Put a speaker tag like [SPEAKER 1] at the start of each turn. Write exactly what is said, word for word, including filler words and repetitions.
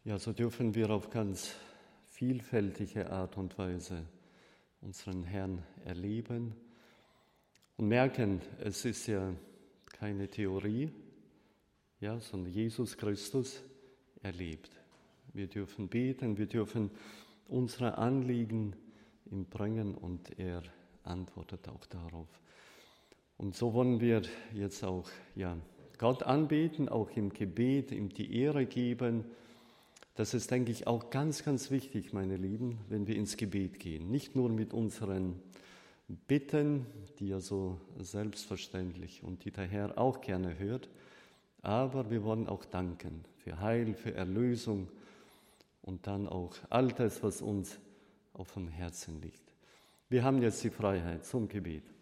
[SPEAKER 1] Ja, so dürfen wir auf ganz vielfältige Art und Weise unseren Herrn erleben und merken, es ist ja keine Theorie, ja, sondern Jesus Christus erlebt. Wir dürfen beten, wir dürfen unsere Anliegen ihm bringen und er antwortet auch darauf. Und so wollen wir jetzt auch ja, Gott anbeten, auch im Gebet, ihm die Ehre geben. Das ist, denke ich, auch ganz, ganz wichtig, meine Lieben, wenn wir ins Gebet gehen. Nicht nur mit unseren Bitten, die ja so selbstverständlich und die der Herr auch gerne hört, aber wir wollen auch danken für Heil, für Erlösung und dann auch all das, was uns auf dem Herzen liegt. Wir haben jetzt die Freiheit zum Gebet.